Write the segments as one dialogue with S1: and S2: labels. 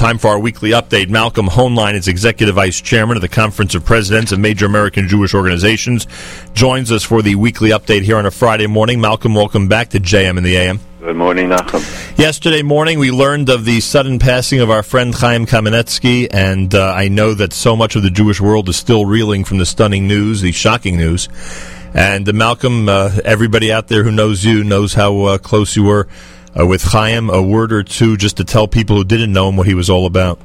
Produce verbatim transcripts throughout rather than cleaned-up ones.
S1: Time for our weekly update. Malcolm Hoenlein is Executive Vice Chairman of the Conference of Presidents of Major American Jewish Organizations. Joins us for the weekly update here on a Friday morning. Malcolm, welcome back to J M in the A M.
S2: Good morning, Nachum.
S1: Yesterday morning, we learned of the sudden passing of our friend Chaim Kamenetsky, and uh, I know that so much of the Jewish world is still reeling from the stunning news, the shocking news. And uh, Malcolm, uh, everybody out there who knows you knows how uh, close you were uh, with Chaim. A word or two just to tell people who didn't know him what he was all about.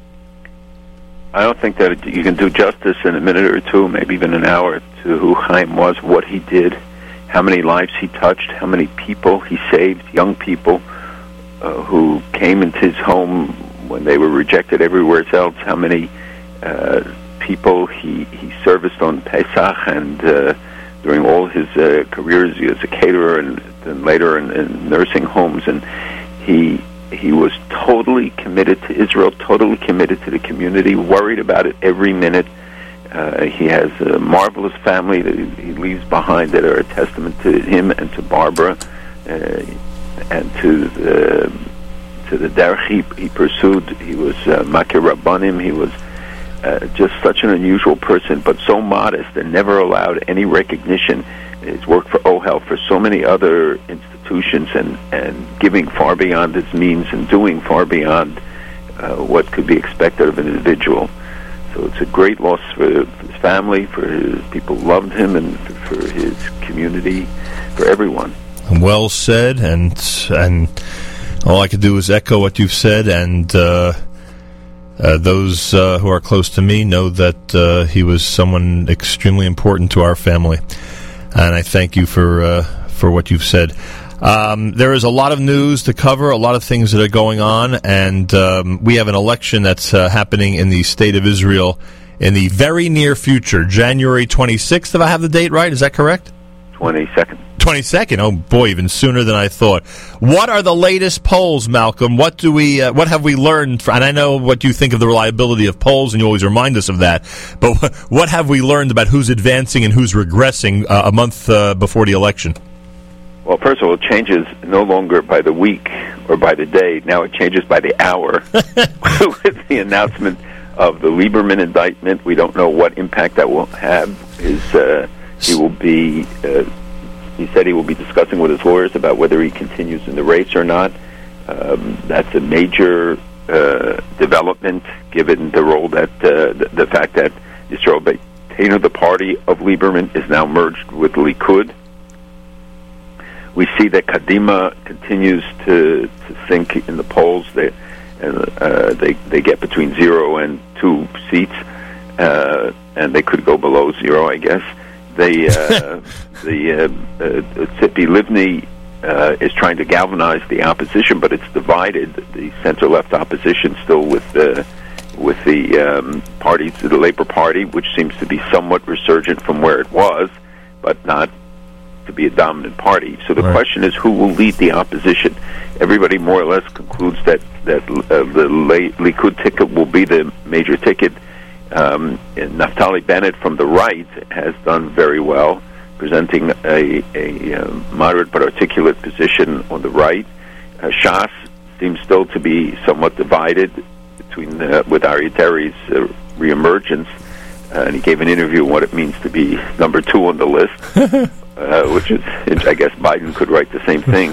S2: I don't think that you can do justice in a minute or two, maybe even an hour, to who Chaim was, what he did, how many lives he touched, how many people he saved, young people uh, who came into his home when they were rejected everywhere else, how many uh, people he, he serviced on Pesach and uh, during all his uh, careers as a caterer and then later in, in nursing homes. And he he was totally committed to Israel, totally committed to the community, worried about it every minute. Uh, he has a marvelous family that he leaves behind that are a testament to him and to Barbara uh, and to the, to the derech he, he pursued. He was uh, Makir Rabbanim. He was uh, just such an unusual person, but so modest and never allowed any recognition. He's worked for OHEL, for so many other institutions, and, and giving far beyond his means and doing far beyond uh, what could be expected of an individual. So it's a great loss for his family, for his people who loved him, and for his community, for everyone.
S1: Well said, and and all I could do is echo what you've said, and uh, uh, those uh, who are close to me know that uh, he was someone extremely important to our family, and I thank you for uh, for what you've said. Um, there is a lot of news to cover, a lot of things that are going on, and um, we have an election that's uh, happening in the state of Israel in the very near future, January twenty-sixth, if I have the date right. Is that correct?
S2: twenty-second.
S1: twenty-second. Oh, boy, even sooner than I thought. What are the latest polls, Malcolm? What do we? Uh, what have we learned? And I know what you think of the reliability of polls, and you always remind us of that. But what have we learned about who's advancing and who's regressing uh, a month uh, before the election?
S2: Well, first of all, it changes no longer by the week or by the day. Now it changes by the hour with the announcement of the Lieberman indictment. We don't know what impact that will have. His, uh, he will be, uh, he said he will be discussing with his lawyers about whether he continues in the race or not. Um, that's a major uh, development, given the role that, uh, the, the fact that Yisrael Beitenu, the party of Lieberman, is now merged with Likud. We see that Kadima continues to, to sink in the polls. They, uh, they they get between zero and two seats, uh, and they could go below zero, I guess. They, uh, the uh, uh, Tzipi Livni uh, is trying to galvanize the opposition, but it's divided. The center-left opposition still with the with the um, parties, the Labour Party, which seems to be somewhat resurgent from where it was, but not to be a dominant party. So the right. question is, who will lead the opposition? Everybody more or less concludes that that uh, the Likud ticket will be the major ticket. Um, and Naftali Bennett from the right has done very well, presenting a, a uh, moderate but articulate position on the right. Uh, Shas seems still to be somewhat divided between uh, with Aryeh Deri's uh, reemergence, uh, and he gave an interview on what it means to be number two on the list. Uh, which is, I guess Biden could write the same thing.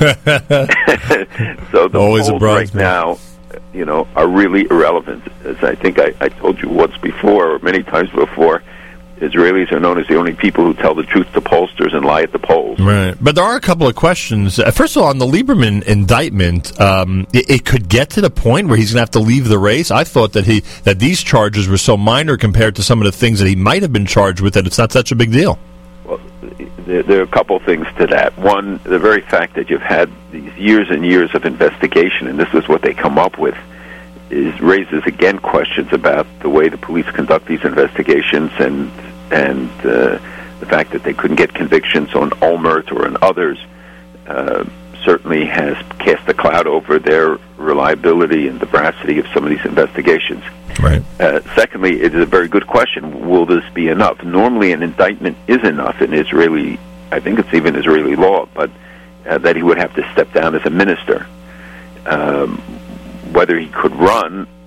S2: So the
S1: Always
S2: polls right now, you know, are really irrelevant. As I think I, I told you once before, or many times before, Israelis are known as the only people who tell the truth to pollsters and lie at the polls.
S1: Right. But there are a couple of questions. Uh, first of all, on the Lieberman indictment, um, it, it could get to the point where he's going to have to leave the race. I thought that he that these charges were so minor compared to some of the things that he might have been charged with that it's not such a big deal.
S2: Well, there, there are a couple things to that. One, the very fact that you've had these years and years of investigation, and this is what they come up with, is raises again questions about the way the police conduct these investigations, and and uh, the fact that they couldn't get convictions on Olmert or on others uh, certainly has cast a cloud over their reliability and the veracity of some of these investigations.
S1: Right.
S2: Uh, secondly, it is a very good question. Will this be enough? Normally, an indictment is enough in Israeli, I think it's even Israeli law, but uh, that he would have to step down as a minister. Um, whether he could run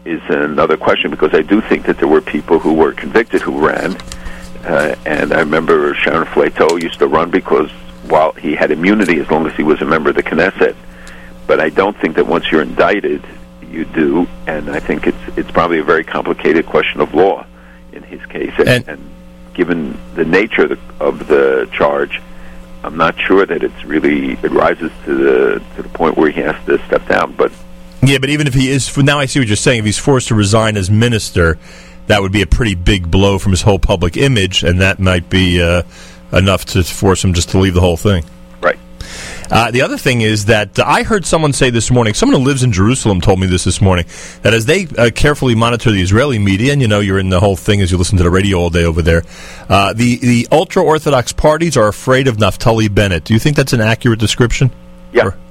S2: is another question, because I do think that there were people who were convicted who ran. Uh, and I remember Sharon Flateau used to run because, while he had immunity as long as he was a member of the Knesset, but I don't think that once you're indicted, you do, and I think it's it's probably a very complicated question of law in his case. And, and, and given the nature of the, of the charge, I'm not sure that it's really, it rises to the to the point where he has to step down. But
S1: yeah, but even if he is, now I see what you're saying, if he's forced to resign as minister, that would be a pretty big blow from his whole public image, and that might be uh, enough to force him just to leave the whole thing.
S2: Right.
S1: Uh, the other thing is that uh, I heard someone say this morning, someone who lives in Jerusalem told me this this morning, that as they uh, carefully monitor the Israeli media, and you know you're in the whole thing as you listen to the radio all day over there, uh, the, the ultra-Orthodox parties are afraid of Naftali Bennett. Do you think that's an accurate description?
S2: Yeah.
S1: Or?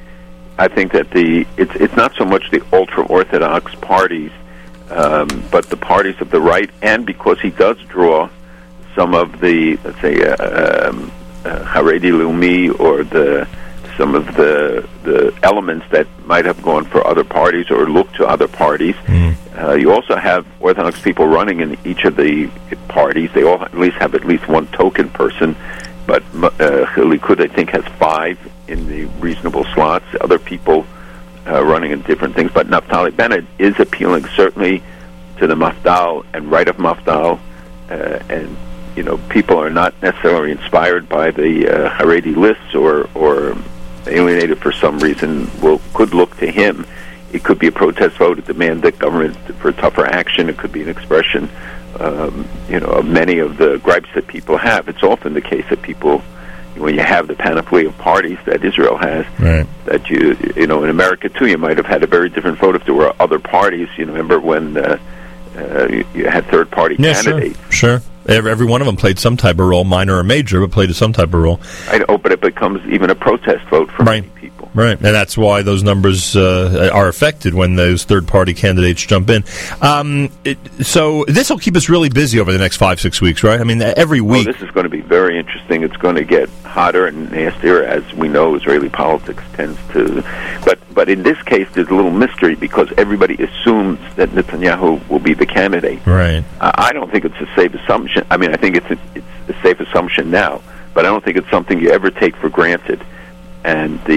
S2: I think that the it's it's not so much the ultra-Orthodox parties, Um, but the parties of the right, and because he does draw some of the, let's say, uh, um, uh, Haredi Leumi, or the some of the the elements that might have gone for other parties or looked to other parties. Mm. Uh, you also have Orthodox people running in each of the parties. They all at least have at least one token person, but uh, Likud, I think, has five in the reasonable slots. Other people Uh, running in different things, but Naftali Bennett is appealing certainly to the Mafdal and right of Mafdal, uh, and you know people are not necessarily inspired by the uh, Haredi lists or or alienated for some reason. Will could look to him. It could be a protest vote, a demand that government for tougher action. It could be an expression, um, you know, of many of the gripes that people have. It's often the case that people, when you have the panoply of parties that Israel has,
S1: right,
S2: that you, you know, in America too, you might have had a very different vote if there were other parties. You know, remember when uh, uh, you, you had third-party
S1: yeah,
S2: candidates?
S1: Sure, sure. Every, every one of them played some type of role, minor or major, but played some type of role.
S2: I know, but it becomes even a protest vote for
S1: right.
S2: many people.
S1: Right, and that's why those numbers uh, are affected when those third-party candidates jump in. Um, it, so this will keep us really busy over the next five, six weeks, right? I mean, every week.
S2: Oh, this is going to be very interesting. It's going to get hotter and nastier, as we know Israeli politics tends to. But but in this case, there's a little mystery because everybody assumes that Netanyahu will be the candidate.
S1: Right.
S2: Uh, I don't think it's a safe assumption. I mean, I think it's a, it's a safe assumption now, but I don't think it's something you ever take for granted. And the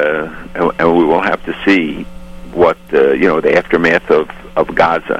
S2: uh, and we will have to see what uh, you know the aftermath of, of Gaza,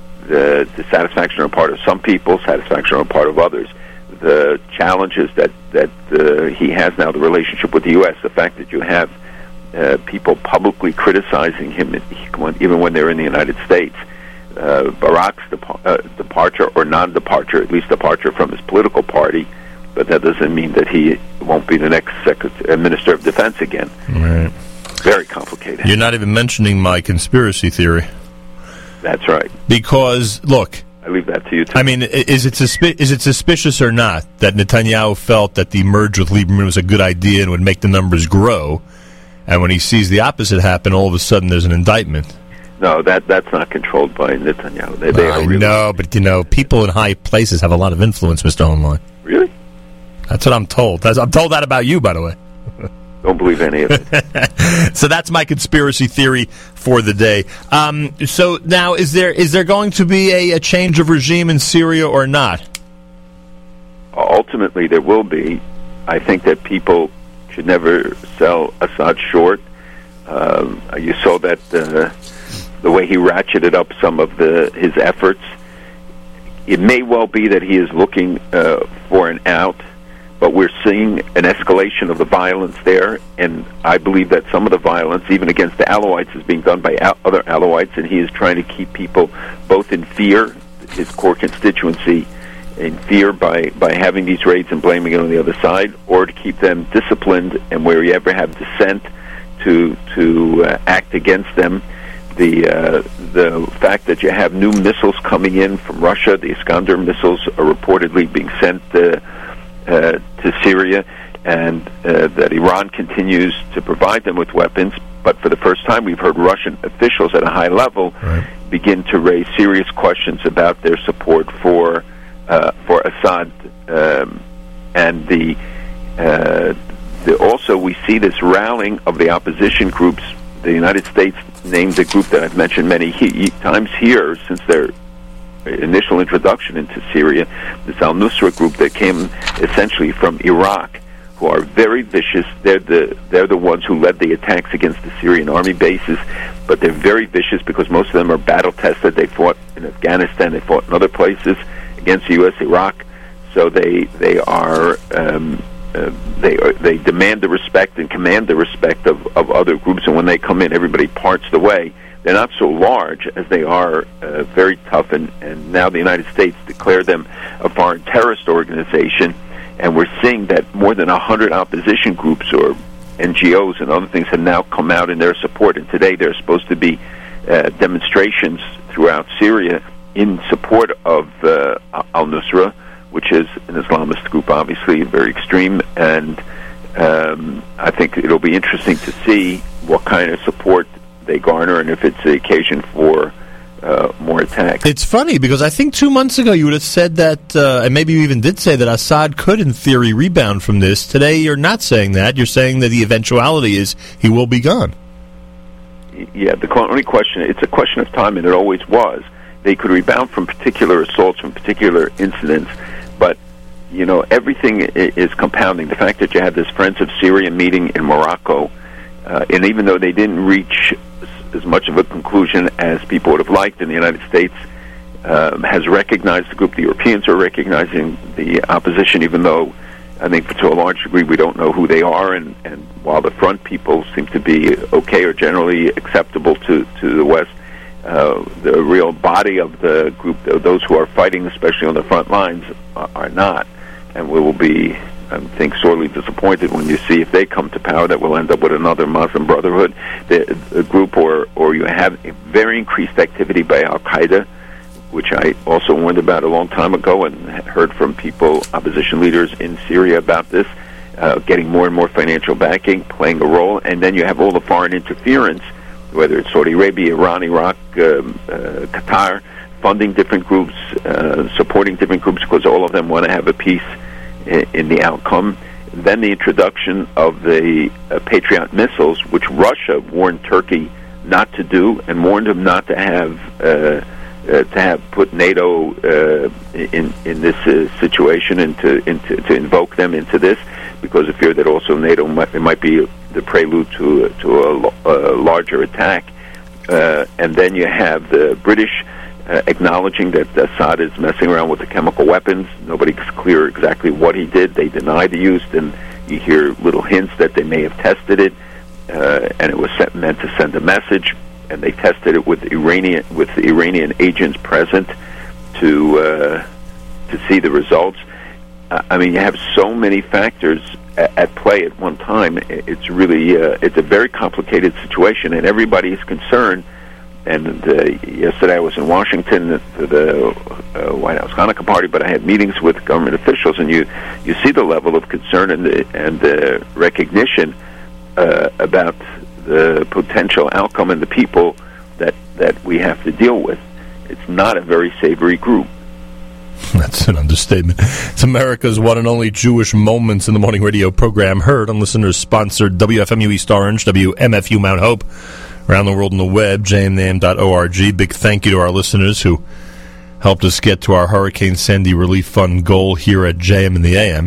S2: the dissatisfaction on the part of some people, satisfaction on the part of others, the challenges that that uh, he has now, the relationship with the U S, the fact that you have uh, people publicly criticizing him even when they're in the United States, uh, Barak's dep- uh, departure or non-departure, at least departure from his political party. But that doesn't mean that he won't be the next Secretary, uh, Minister of Defense again.
S1: Right.
S2: Very complicated.
S1: You're not even mentioning my conspiracy theory.
S2: That's right.
S1: Because, look,
S2: I leave that to you, too.
S1: I mean, is it suspi- is it suspicious or not that Netanyahu felt that the merge with Lieberman was a good idea and would make the numbers grow, and when he sees the opposite happen, all of a sudden there's an indictment?
S2: No, that that's not controlled by Netanyahu. They, they
S1: I
S2: are really
S1: know, but, you know, people in high places have a lot of influence, Mister Hohenlein.
S2: Really?
S1: That's what I'm told. That's, I'm told that about you, by the way.
S2: Don't believe any of it.
S1: So that's my conspiracy theory for the day. Um, so now, is there is there going to be a, a change of regime in Syria or not?
S2: Ultimately, there will be. I think that people should never sell Assad short. Um, you saw that uh, the way he ratcheted up some of the his efforts. It may well be that he is looking uh, for an out, but we're seeing an escalation of the violence there, and I believe that some of the violence, even against the Alawites, is being done by al- other Alawites, and he is trying to keep people both in fear, his core constituency, in fear by, by having these raids and blaming it on the other side, or to keep them disciplined, and where you ever have dissent, to to uh, act against them. The uh, the fact that you have new missiles coming in from Russia, the Iskander missiles are reportedly being sent uh, uh, to Syria, and uh, that Iran continues to provide them with weapons. But for the first time, we've heard Russian officials at a high level
S1: right.
S2: begin to raise serious questions about their support for uh, for Assad, um, and the, uh, the also we see this rallying of the opposition groups. The United States named a group that I've mentioned many he- times here since their initial introduction into Syria, this al-Nusra group that came essentially from Iraq, who are very vicious. They're the they're the ones who led the attacks against the Syrian army bases, but they're very vicious because most of them are battle-tested. They fought in Afghanistan, they fought in other places against the U S, Iraq, so they they are um, uh, they are, they demand the respect and command the respect of, of other groups, and when they come in, everybody parts the way. They're not so large as they are uh, very tough, and, and now the United States declared them a foreign terrorist organization, and we're seeing that more than one hundred opposition groups or N G Os and other things have now come out in their support, and today there's supposed to be uh, demonstrations throughout Syria in support of uh, al-Nusra, which is an Islamist group, obviously, very extreme, and um, I think it'll be interesting to see what kind of support they garner, and if it's the occasion for uh, more attacks.
S1: It's funny, because I think two months ago you would have said that, uh, and maybe you even did say that Assad could, in theory, rebound from this. Today you're not saying that. You're saying that the eventuality is he will be gone.
S2: Yeah, the only question, it's a question of time, and it always was. They could rebound from particular assaults, from particular incidents, but, you know, everything is compounding. The fact that you had this Friends of Syria meeting in Morocco, Uh, and even though they didn't reach as much of a conclusion as people would have liked, and the United States um, has recognized the group, the Europeans are recognizing the opposition, even though I think to a large degree we don't know who they are, and, and while the front people seem to be okay or generally acceptable to, to the West, uh, the real body of the group, those who are fighting, especially on the front lines, are, are not, and we will be, I think, sorely disappointed when you see if they come to power that we'll end up with another Muslim Brotherhood the, the group, or, or you have a very increased activity by Al-Qaeda, which I also warned about a long time ago and heard from people, opposition leaders in Syria about this, uh, getting more and more financial backing, playing a role, and then you have all the foreign interference, whether it's Saudi Arabia, Iran, Iraq, um, uh, Qatar, funding different groups, uh, supporting different groups, because all of them want to have a piece in the outcome. Then the introduction of the uh, Patriot missiles, which Russia warned Turkey not to do, and warned them not to have uh, uh, to have put NATO uh, in in this uh, situation, and to, into, to invoke them into this, because of fear that also NATO might, it might be the prelude to to a, a larger attack. Uh, and then you have the British Uh, acknowledging that Assad is messing around with the chemical weapons. Nobody's clear exactly what he did. They deny the use, and you hear little hints that they may have tested it, uh, and it was set, meant to send a message, and they tested it with Iranian with the Iranian agents present to uh, to see the results. Uh, I mean, you have so many factors at, at play at one time. It's really uh, it's a very complicated situation, and everybody is concerned. And uh, yesterday I was in Washington for the uh, White House Hanukkah party, but I had meetings with government officials, and you, you see the level of concern and the, and the recognition uh, about the potential outcome and the people that, that we have to deal with. It's not a very savory group.
S1: That's an understatement. It's America's one and only Jewish Moments in the Morning radio program, heard on listeners-sponsored W F M U East Orange, W M F U Mount Hope, around the world on the web, j m n a m dot org. Big thank you to our listeners who helped us get to our Hurricane Sandy Relief Fund goal here at J M in the A M,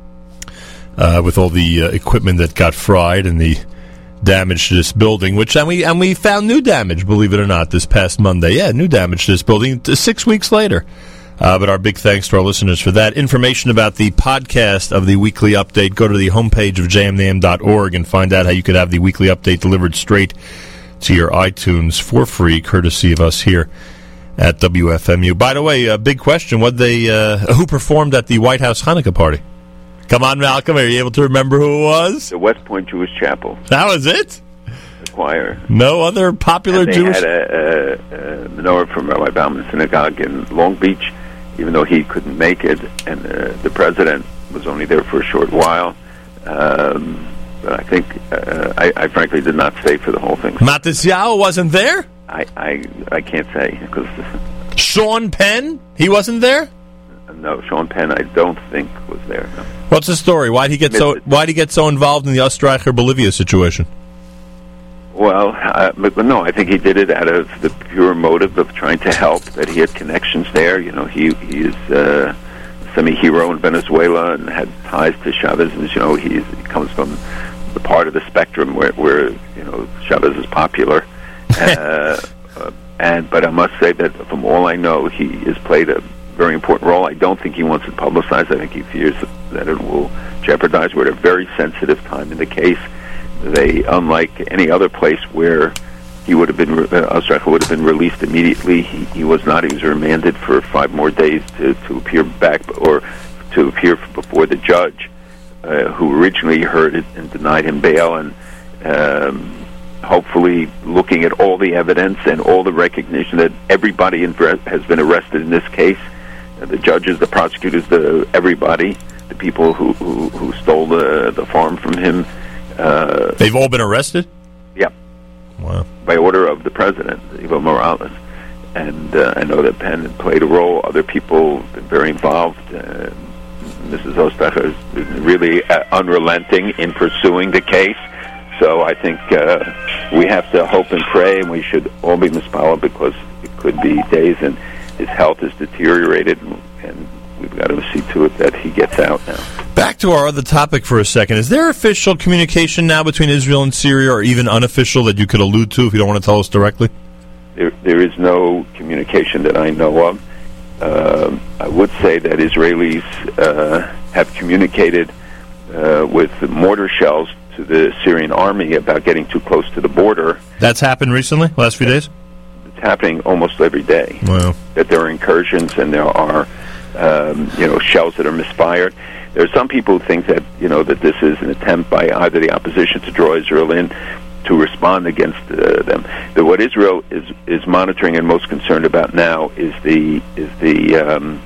S1: uh, with all the uh, equipment that got fried and the damage to this building, which and we and we found new damage, believe it or not, this past Monday. Yeah, new damage to this building six weeks later. Uh, but our big thanks to our listeners for that. Information about the podcast of the weekly update, go to the homepage of j m n a m dot org and find out how you could have the weekly update delivered straight to your iTunes for free, courtesy of us here at W F M U. By the way, a big question: what they uh, who performed at the White House Hanukkah party? Come on, Malcolm, are you able to remember who it was?
S2: The West Point Jewish Chapel.
S1: That was it?
S2: The choir.
S1: No other popular
S2: and they
S1: Jewish...
S2: They had a, a, a menorah from Rabbi Bauman Synagogue in Long Beach, even though he couldn't make it, and uh, the president was only there for a short while. Um... But I think, uh, I, I frankly did not stay for the whole thing.
S1: Matisyahu wasn't there?
S2: I, I, I can't say. Because
S1: Sean Penn? He wasn't there?
S2: No, Sean Penn I don't think was there. No.
S1: What's the story? Why'd he get so Why'd he get so involved in the Österreicher Bolivia situation?
S2: Well, uh, but no, I think he did it out of the pure motive of trying to help, that he had connections there. You know, he, he is uh, a semi-hero in Venezuela and had ties to Chavez, and, you know, he's, he comes from the part of the spectrum where, where you know, Chavez is popular. uh, uh, and But I must say that from all I know, he has played a very important role. I don't think he wants it publicized. I think he fears that it will jeopardize. We're at a very sensitive time in the case. They, unlike any other place where he would have been, uh, Ostracher would have been released immediately, he, he was not. He was remanded for five more days to, to appear back, or to appear before the judge, uh, who originally heard it and denied him bail. And um, hopefully, looking at all the evidence and all the recognition that everybody in, has been arrested in this case, uh, the judges, the prosecutors, the everybody, the people who, who, who stole the, the farm from him. Uh,
S1: They've all been arrested?
S2: Yep.
S1: Wow.
S2: By order of the president, Evo Morales. And uh, I know that Penn had played a role. Other people have been very involved. Uh, Missus Ostracher has been really uh, unrelenting in pursuing the case. So I think uh, we have to hope and pray, and we should all be mispalel, because it could be days, and his health is deteriorated, and, and we've got to see to it that he gets out now.
S1: Back to our other topic for a second. Is there official communication now between Israel and Syria, or even unofficial, that you could allude to if you don't want to tell us directly?
S2: There, there is no communication that I know of. Uh, I would say that Israelis uh, have communicated uh, with mortar shells to the Syrian army about getting too close to the border.
S1: That's happened recently, last few days?
S2: It's happening almost every day.
S1: Wow.
S2: That there are incursions and there are um, you know, shells that are misfired. There are some people who think that, you know, that this is an attempt by either the opposition to draw Israel in to respond against uh, them. That what Israel is is monitoring and most concerned about now is the is the um,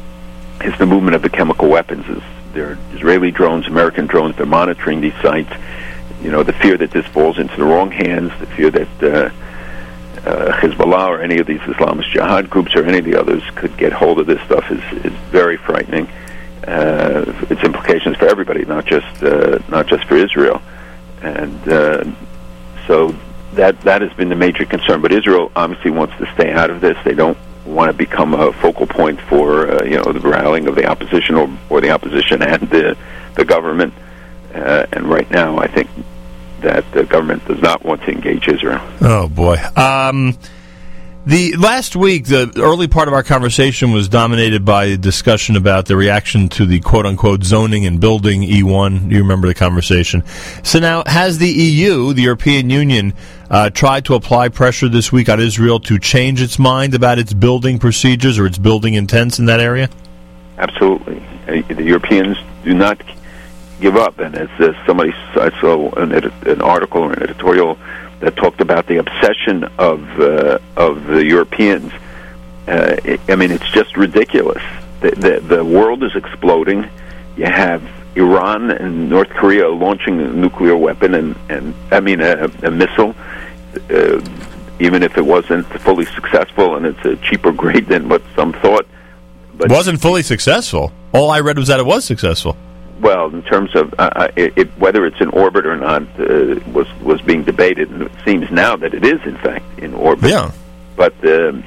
S2: is the movement of the chemical weapons. Is there are Israeli drones, American drones? They're monitoring these sites. You know, the fear that this falls into the wrong hands, the fear that uh, uh, Hezbollah or any of these Islamist jihad groups or any of the others could get hold of this stuff is is very frightening. Uh, its implications for everybody, not just uh, not just for Israel, and uh, so that that has been the major concern. But Israel obviously wants to stay out of this. They don't want to become a focal point for uh, you know, the rallying of the opposition or, or the opposition and the the government. Uh, and right now, I think that the government does not want to engage Israel.
S1: Oh boy. Um, The last week, the early part of our conversation was dominated by a discussion about the reaction to the quote-unquote zoning and building E one. You remember the conversation. So now, has the E U, the European Union, uh, tried to apply pressure this week on Israel to change its mind about its building procedures or its building intents in that area?
S2: Absolutely. Uh, the Europeans do not give up. And as uh, somebody, I saw an, edit- an article or an editorial that talked about the obsession of uh, of the Europeans. Uh, it, I mean, it's just ridiculous. The, the, the world is exploding. You have Iran and North Korea launching a nuclear weapon, and, and I mean, a, a missile, uh, even if it wasn't fully successful, and it's a cheaper grade than what some thought.
S1: But it wasn't fully successful. All I read was that it was successful.
S2: Well, in terms of uh, it, it, whether it's in orbit or not, uh, was was being debated, and it seems now that it is, in fact, in orbit.
S1: Yeah.
S2: But uh,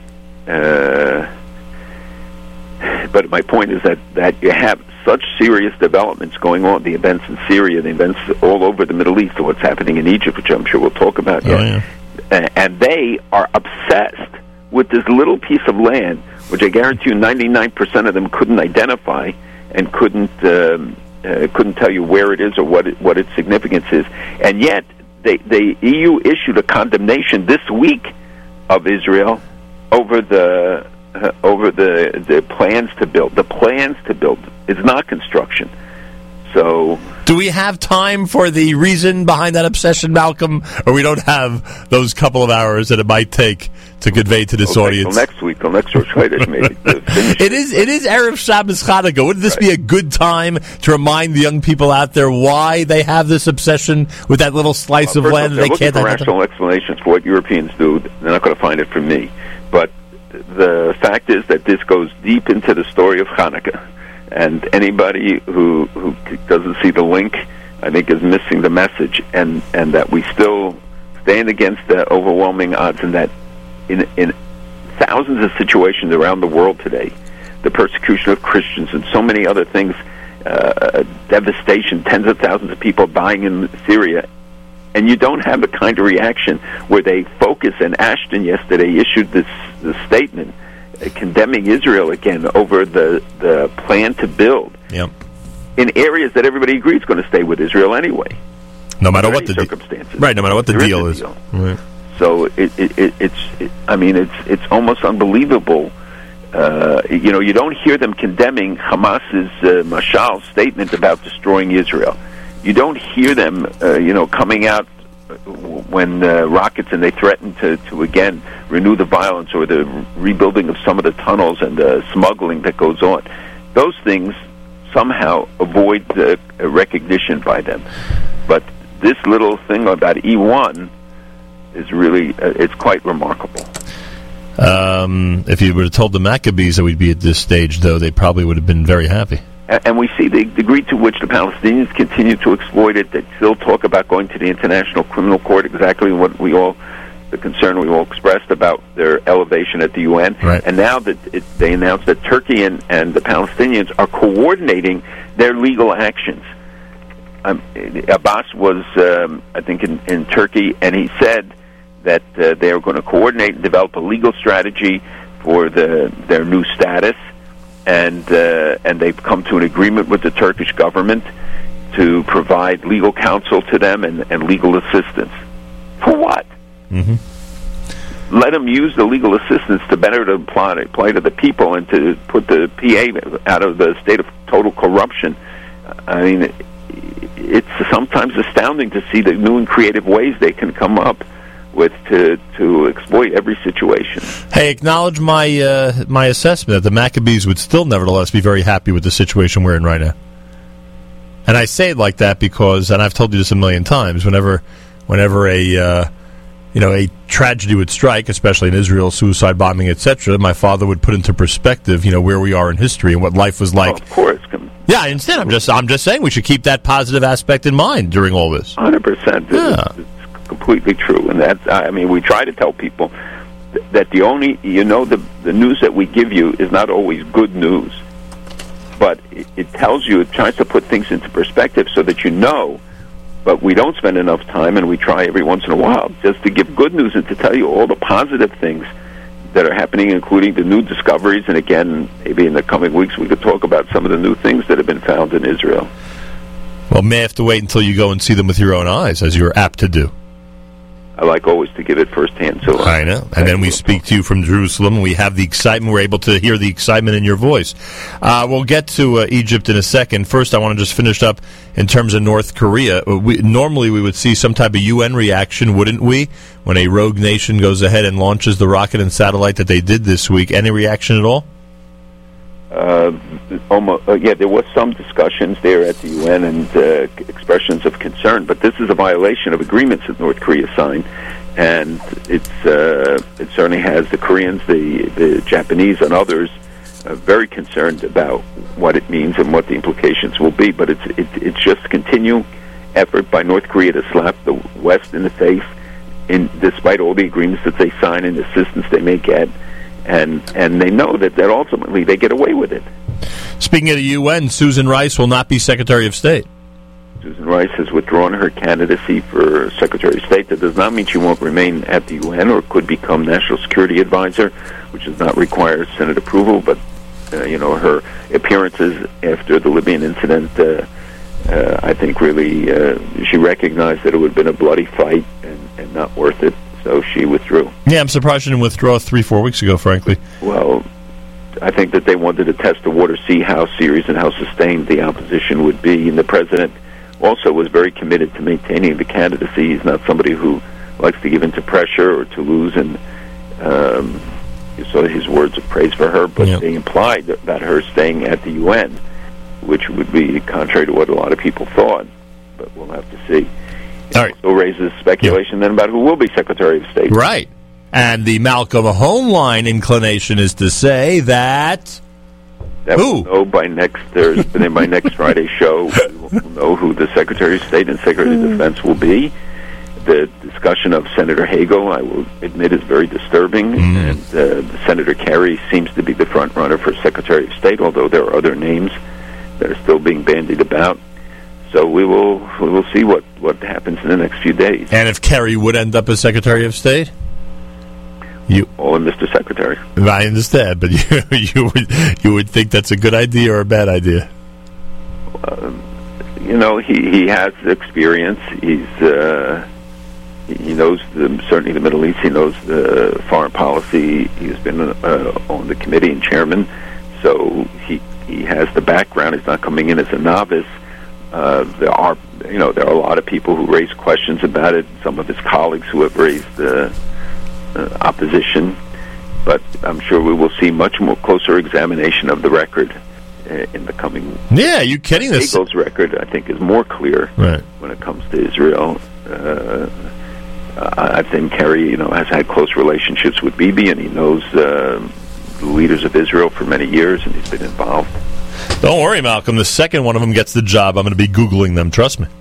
S2: uh, but my point is that, that you have such serious developments going on, the events in Syria, the events all over the Middle East, what's happening in Egypt, which I'm sure we'll talk about.
S1: Oh, yeah.
S2: Uh, and they are obsessed with this little piece of land, which I guarantee you ninety-nine percent of them couldn't identify and couldn't... Um, Uh, couldn't tell you where it is or what it, what its significance is, and yet they, the E U issued a condemnation this week of Israel over the uh, over the the plans to build. The plans to build is not construction. So,
S1: do we have time for the reason behind that obsession, Malcolm, or we don't have those couple of hours that it might take to convey to this
S2: okay,
S1: audience?
S2: Till next week, till next Rosh Chodesh, maybe.
S1: It is it is Erev Shabbos Chanukah. Wouldn't this right. be a good time to remind the young people out there why they have this obsession with that little slice
S2: well,
S1: of land that they
S2: looking
S1: can't
S2: for rational explanations for what Europeans do. They're not going to find it from me. But the fact is that this goes deep into the story of Hanukkah. And anybody who who doesn't see the link, I think, is missing the message, and, and that we still stand against the overwhelming odds, and that in in thousands of situations around the world today, the persecution of Christians and so many other things, uh, devastation, tens of thousands of people dying in Syria, and you don't have the kind of reaction where they focus, and Ashton yesterday issued this, this statement uh, condemning Israel again over the, the plan to build
S1: yep.
S2: in areas that everybody agrees is going to stay with Israel anyway.
S1: No matter what the
S2: circumstances.
S1: De- right, no matter what the
S2: there
S1: deal
S2: is.
S1: is.
S2: Deal.
S1: Right.
S2: So it, it, it, it's, it, I mean, it's it's almost unbelievable. Uh, you know, you don't hear them condemning Hamas's uh, Mashal statement about destroying Israel. You don't hear them, uh, you know, coming out when uh, rockets and they threaten to, to again renew the violence or the rebuilding of some of the tunnels and the smuggling that goes on. Those things somehow avoid uh, recognition by them. But this little thing about E one is really, uh, it's quite remarkable.
S1: Um, if you would have told the Maccabees that we'd be at this stage, though, they probably would have been very happy.
S2: And we see the degree to which the Palestinians continue to exploit it. They still talk about going to the International Criminal Court, exactly what we all, the concern we all expressed about their elevation at the U N.
S1: Right.
S2: And now that it, they announced that Turkey and, and the Palestinians are coordinating their legal actions. Um, Abbas was, um, I think, in, in Turkey, and he said that uh, they are going to coordinate and develop a legal strategy for the their new status, and uh, and they've come to an agreement with the Turkish government to provide legal counsel to them and, and legal assistance. For what?
S1: Mm-hmm.
S2: Let them use the legal assistance to better to apply, apply to the people and to put the P A out of the state of total corruption. I mean, it's sometimes astounding to see the new and creative ways they can come up with to to exploit every situation.
S1: Hey, acknowledge my uh, my assessment that the Maccabees would still nevertheless be very happy with the situation we're in right now. And I say it like that because, and I've told you this a million times, whenever whenever a uh, you know a tragedy would strike, especially in Israel, suicide bombing, et cetera, my father would put into perspective, you know, where we are in history and what life was like.
S2: Oh, of course.
S1: Yeah, I understand. I'm just I'm just saying we should keep that positive aspect in mind during all this.
S2: one hundred percent.
S1: Yeah.
S2: It's, it's completely true. And that, I mean, we try to tell people th- that the only, you know, the, the news that we give you is not always good news. But it, it tells you, it tries to put things into perspective so that you know, but we don't spend enough time, and we try every once in a while, just to give good news and to tell you all the positive things that are happening, including the new discoveries. And again, maybe in the coming weeks we could talk about some of the new things that have been found in Israel.
S1: Well, may have to wait until you go and see them with your own eyes, as you're apt to do.
S2: I like always to give it firsthand. So
S1: I know. And then we speak to you from Jerusalem, and we have the excitement. We're able to hear the excitement in your voice. Uh, we'll get to uh, Egypt in a second. First, I want to just finish up in terms of North Korea. We, normally, we would see some type of U N reaction, wouldn't we, when a rogue nation goes ahead and launches the rocket and satellite that they did this week? Any reaction at all?
S2: Uh, almost, uh, yeah, there was some discussions there at the U N and uh, expressions of concern, but this is a violation of agreements that North Korea signed, and it's uh, it certainly has the Koreans, the the Japanese, and others uh, very concerned about what it means and what the implications will be. But it's it, it's just a continual effort by North Korea to slap the West in the face, in despite all the agreements that they sign and the assistance they may get. And and they know that, that ultimately they get away with it.
S1: Speaking of the U N, Susan Rice will not be Secretary of State.
S2: Susan Rice has withdrawn her candidacy for Secretary of State. That does not mean she won't remain at the U N or could become National Security Advisor, which does not require Senate approval. But, uh, you know, her appearances after the Libyan incident, uh, uh, I think really uh, she recognized that it would have been a bloody fight and, and not worth it. So she withdrew.
S1: Yeah, I'm surprised she didn't withdraw three, four weeks ago, frankly.
S2: Well, I think that they wanted to test the water, see how serious and how sustained the opposition would be. And the president also was very committed to maintaining the candidacy. He's not somebody who likes to give into pressure or to lose. And um, you saw his words of praise for her, but yeah. They implied about her staying at the U N, which would be contrary to what a lot of people thought. But we'll have to see. It
S1: All right.
S2: also raises speculation yeah. then about who will be Secretary of State.
S1: Right. And the Malcolm Hoenlein inclination is to say that...
S2: That
S1: who?
S2: We'll know by next Thursday, by next Friday's show, we will know who the Secretary of State and Secretary of Defense will be. the discussion of Senator Hagel, I will admit, is very disturbing, mm. and uh, Senator Kerry seems to be the front runner for Secretary of State, although there are other names that are still being bandied about. So we will we will see what, what happens in the next few days.
S1: And if Kerry would end up as Secretary of State? You,
S2: oh, and Mister Secretary.
S1: I understand, but you you would you would think that's a good idea or a bad idea?
S2: Uh, you know, he, he has experience. He's uh, he knows the, certainly the Middle East. He knows the foreign policy. He's been uh, on the committee and chairman, so he he has the background. He's not coming in as a novice. Uh, there are you know there are a lot of people who raise questions about it. Some of his colleagues who have raised uh, uh, opposition, but I'm sure we will see much more closer examination of the record in the coming.
S1: Yeah, are you kidding? This
S2: Hagel's record, I think, is more clear
S1: right.
S2: when it comes to Israel. Uh, I think Kerry, you know, has had close relationships with Bibi, and he knows uh, the leaders of Israel for many years, and he's been involved.
S1: Don't worry, Malcolm. The second one of them gets the job, I'm going to be Googling them. Trust me.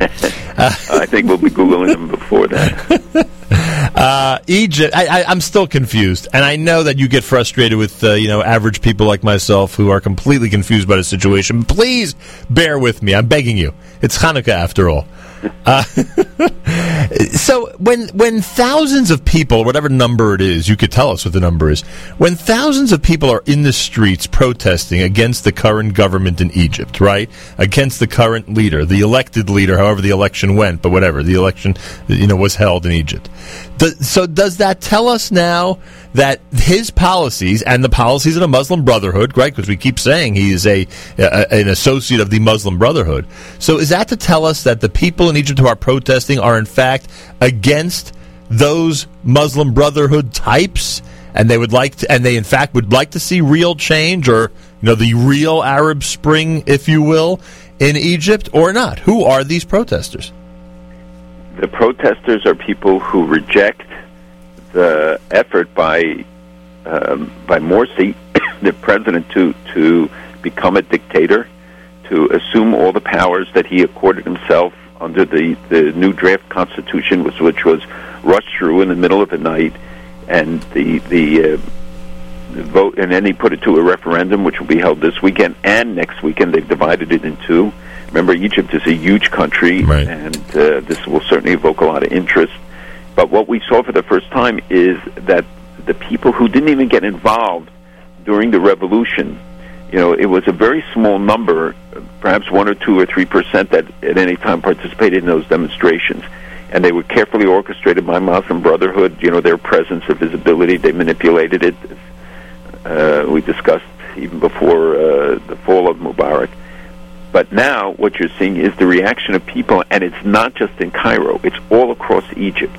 S2: I think we'll be Googling them before that.
S1: Uh, Egypt, I, I, I'm still confused, and I know that you get frustrated with uh, you know average people like myself who are completely confused by the situation. Please bear with me. I'm begging you. It's Hanukkah after all. Uh, so when when thousands of people, whatever number it is, you could tell us what the number is, when thousands of people are in the streets protesting against the current government in Egypt, right? Against the current leader, the elected leader, however the election went, but whatever, the election you know was held in Egypt. Does, so does that tell us now that his policies and the policies of the Muslim Brotherhood, right, because we keep saying he is a, a an associate of the Muslim Brotherhood, so is that to tell us that the people in Egypt who are protesting are in fact against those Muslim Brotherhood types, and they would like to, and they in fact would like to see real change, or you know the real Arab Spring, if you will, in Egypt, or not? Who are these protesters?
S2: The protesters are people who reject the effort by um, by Morsi, the president, to to become a dictator, to assume all the powers that he accorded himself under the, the new draft constitution, which, which was rushed through in the middle of the night, and the the, uh, the vote, and then he put it to a referendum, which will be held this weekend and next weekend. They've divided it in two. Remember, Egypt is a huge country,
S1: right.
S2: and uh, this will certainly evoke a lot of interest. But what we saw for the first time is that the people who didn't even get involved during the revolution, you know, it was a very small number, perhaps one or two or three percent that at any time participated in those demonstrations. And they were carefully orchestrated by Muslim Brotherhood, you know, their presence, their visibility, they manipulated it. Uh, we discussed even before uh, the fall of Mubarak. But now what you're seeing is the reaction of people, and it's not just in Cairo, it's all across Egypt.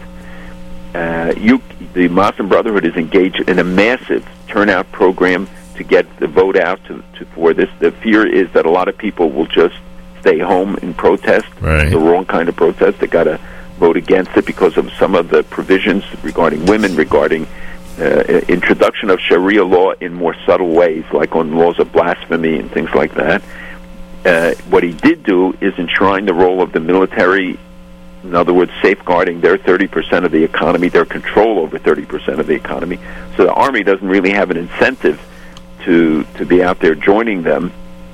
S2: Uh, you, the Muslim Brotherhood is engaged in a massive turnout program to get the vote out to, to for this. The fear is that a lot of people will just stay home and protest.
S1: Right.
S2: The wrong kind of protest. They got to vote against it because of some of the provisions regarding women, regarding uh, introduction of Sharia law in more subtle ways, like on laws of blasphemy and things like that. Uh, what he did do is enshrine the role of the military, in other words, safeguarding their thirty percent of the economy, their control over thirty percent of the economy. So the army doesn't really have an incentive to to be out there joining them,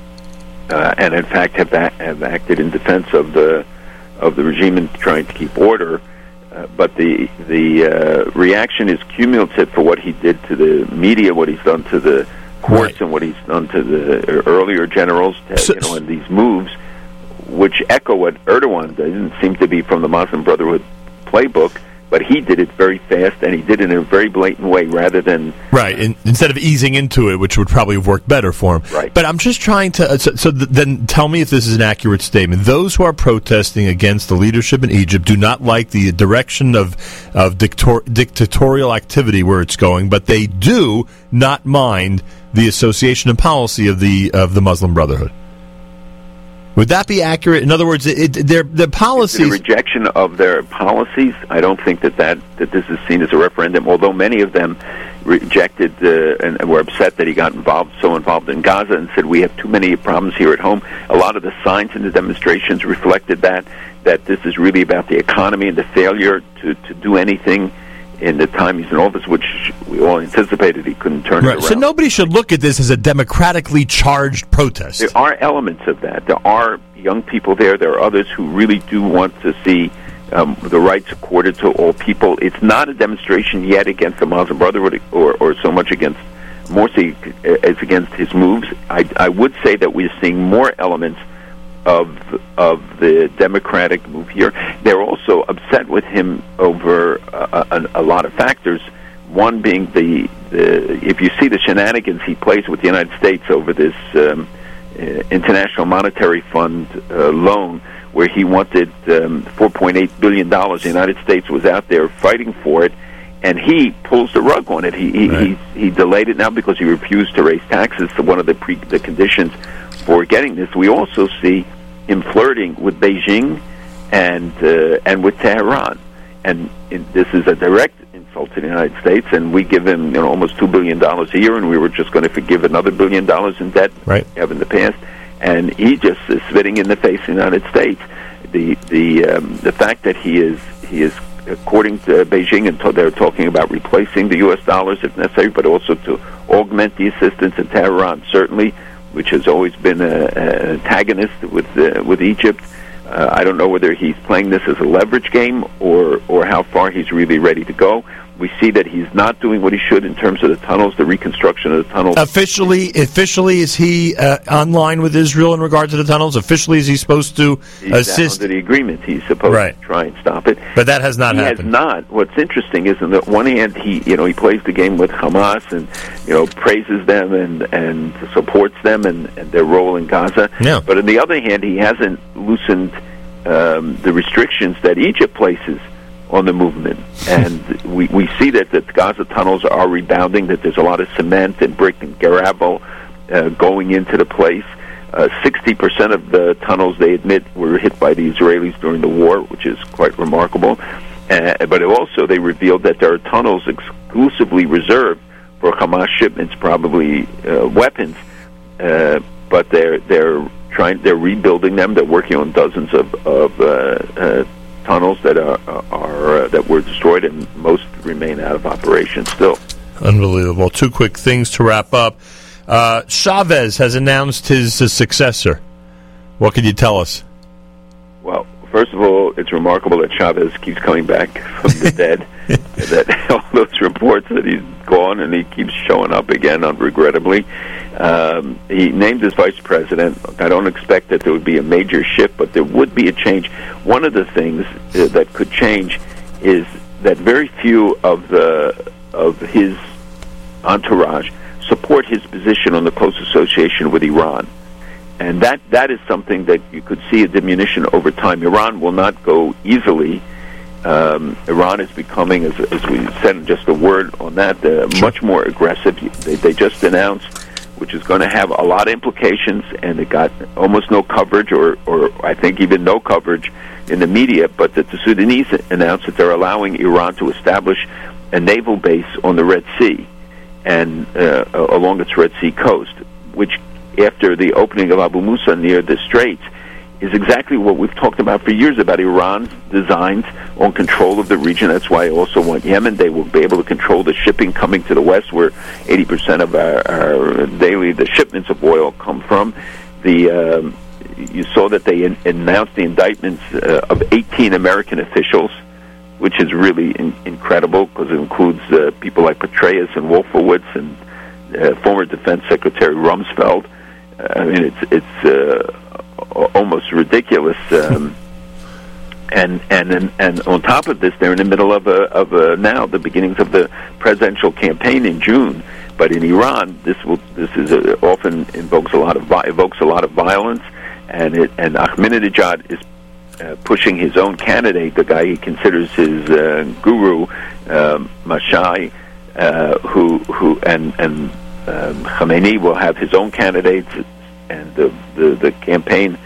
S2: uh, and in fact have, a- have acted in defense of the of the regime and trying to keep order. Uh, but the the uh, reaction is cumulative for what he did to the media, what he's done to the courts, right. and what he's done to the earlier generals, to, so, you know, and these moves, which echo what Erdogan didn't seem to be from the Muslim Brotherhood playbook, but he did it very fast, and he did it in a very blatant way, rather than
S1: right. In, instead of easing into it, which would probably have worked better for him.
S2: Right.
S1: But I'm just trying to. Uh, so, so th- then, tell me if this is an accurate statement. Those who are protesting against the leadership in Egypt do not like the direction of of dictor- dictatorial activity where it's going, but they do not mind the association and policy of the of the Muslim Brotherhood. Would that be accurate? In other words, it, it, their the policies...
S2: The rejection of their policies, I don't think that, that, that this is seen as a referendum, although many of them rejected uh, and were upset that he got involved, so involved in Gaza, and said, we have too many problems here at home. A lot of the signs in the demonstrations reflected that, that this is really about the economy and the failure to, to do anything in the time he's in office, which we all anticipated he couldn't turn
S1: right.
S2: it around.
S1: So nobody should look at this as a democratically charged protest.
S2: There are elements of that. There are young people there. There are others who really do want to see um, the rights accorded to all people. It's not a demonstration yet against the Muslim Brotherhood or, or so much against Morsi as against his moves. I, I would say that we're seeing more elements of of the Democratic move here. They're also upset with him over uh, a, a lot of factors. One being the, the if you see the shenanigans he plays with the United States over this um, uh, International Monetary Fund uh, loan, where he wanted um, four point eight billion dollars. The United States was out there fighting for it, and he pulls the rug on it. He he, right. he, he delayed it now because he refused to raise taxes. So one of the pre, the conditions for getting this. We also see him flirting with Beijing and uh, and with Tehran, and in, this is a direct insult to the United States. And we give him, you know, almost two billion dollars a year, and we were just going to forgive another billion dollars in debt
S1: right.
S2: we have in the past. And he just is spitting in the face of the United States. The the um, the fact that he is he is according to Beijing, and to, they're talking about replacing the U S dollars if necessary, but also to augment the assistance in Tehran, certainly, which has always been a, an antagonist with uh, with Egypt. Uh, I don't know whether he's playing this as a leverage game or or how far he's really ready to go. We see that he's not doing what he should in terms of the tunnels, the reconstruction of the tunnels.
S1: Officially, officially, is he uh, online with Israel in regard to the tunnels? Officially, is he supposed to
S2: he's
S1: assist?
S2: Under the agreement, he's supposed
S1: right.
S2: to try and stop it.
S1: But that has not
S2: he
S1: happened.
S2: He has not. What's interesting is, on the one hand, he you know he plays the game with Hamas and you know praises them and and supports them and, and their role in Gaza.
S1: Yeah.
S2: But on the other hand, he hasn't loosened um, the restrictions that Egypt places on the movement. And we, we see that the Gaza tunnels are rebounding, that there's a lot of cement and brick and gravel uh, going into the place. Uh, sixty percent of the tunnels, they admit, were hit by the Israelis during the war, which is quite remarkable. Uh, but also they revealed that there are tunnels exclusively reserved for Hamas shipments, probably uh, weapons. Uh, but they're they're trying, they're rebuilding them. They're working on dozens of, of uh, uh, tunnels that are, are uh, that were destroyed, and most remain out of operation still.
S1: Unbelievable. Two quick things to wrap up. Uh, Chavez has announced his uh, successor. What can you tell us?
S2: Well, first of all, it's remarkable that Chavez keeps coming back from the dead. That all those reports that he's gone, and he keeps showing up again, regrettably. Um, he named his vice president. I don't expect that there would be a major shift, but there would be a change. One of the things uh, that could change is that very few of the of his entourage support his position on the close association with Iran. And that, that is something that you could see a diminution over time. Iran will not go easily. Um, Iran is becoming, as, as we said, just a word on that, uh, much more aggressive. They, they just announced, which is going to have a lot of implications, and it got almost no coverage, or, or I think even no coverage in the media, but that the Sudanese announced that they're allowing Iran to establish a naval base on the Red Sea and uh, along its Red Sea coast, which, after the opening of Abu Musa near the Straits, is exactly what we've talked about for years about Iran's designs on control of the region. That's why I also want Yemen. They will be able to control the shipping coming to the west, where eighty percent of our, our daily, the shipments of oil come from. The um, you saw that they in, announced the indictments uh, of eighteen American officials, which is really in, incredible, because it includes uh, people like Petraeus and Wolfowitz and uh, former Defense Secretary Rumsfeld. Uh, I mean, it's it's uh, almost ridiculous. Um, and and and and on top of this, they're in the middle of a of a, now the beginnings of the presidential campaign in June. But in Iran, this will this is a, often invokes a lot of evokes a lot of violence, and it and Ahmadinejad is Uh, pushing his own candidate, the guy he considers his uh, guru, um, Mashai, uh, who who and and um, Khamenei will have his own candidates, and the the, the campaign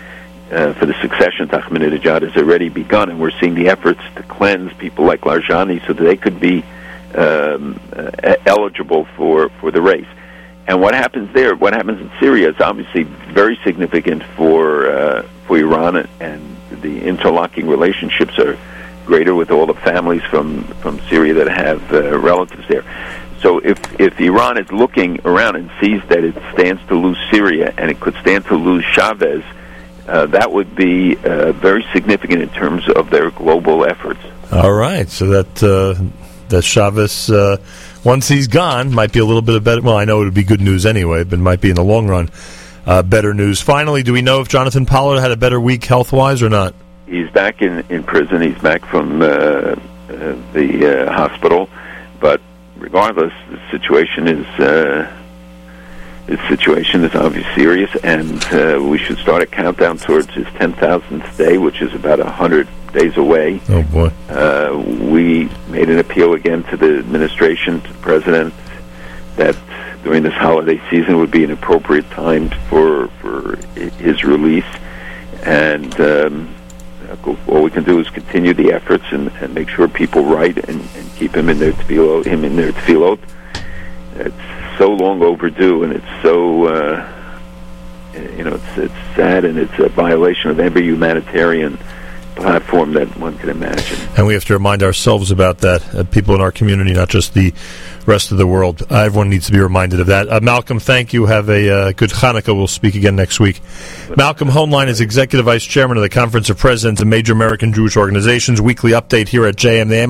S2: uh, for the succession to Ahmadinejad has already begun, and we're seeing the efforts to cleanse people like Larjani so that they could be um, uh, eligible for, for the race. And what happens there, what happens in Syria is obviously very significant for uh, for Iran, and the interlocking relationships are greater with all the families from, from Syria that have uh, relatives there. So if, if Iran is looking around and sees that it stands to lose Syria and it could stand to lose Chavez, uh, that would be uh, very significant in terms of their global efforts.
S1: All right, so that uh, that Chavez, uh, once he's gone, might be a little bit of better. Well, I know it would be good news anyway, but might be in the long run uh, better news. Finally, do we know if Jonathan Pollard had a better week health-wise or not?
S2: He's back in, in prison. He's back from uh, uh, the uh, hospital, but regardless, the situation is uh, the situation is obviously serious, and uh, we should start a countdown towards his ten thousandth day, which is about a hundred days away.
S1: Oh boy!
S2: Uh, we made an appeal again to the administration, to the president, that during this holiday season would be an appropriate time for for his release, and um, all we can do is continue the efforts and, and make sure people write and, and keep him in their tefillot, him in their tefillot. It's so long overdue, and it's so uh, you know it's it's sad, and it's a violation of every humanitarian platform that one can imagine.
S1: And we have to remind ourselves about that, uh, people in our community, not just the rest of the world. Uh, everyone needs to be reminded of that. Uh, Malcolm, thank you. Have a uh, good Hanukkah. We'll speak again next week. Malcolm Hoenlein is Executive Vice Chairman of the Conference of Presidents of Major American Jewish Organizations. Weekly update here at J M.